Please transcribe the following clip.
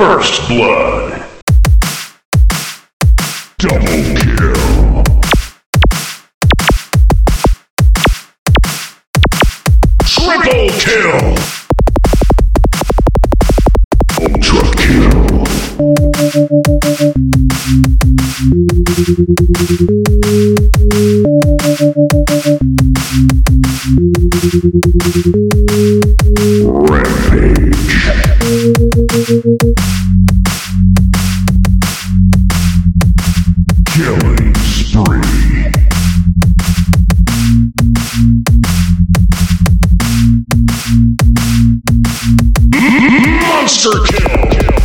First blood. Double kill. Triple kill. Ultra kill. Rampage. Killing spree. Monster kill.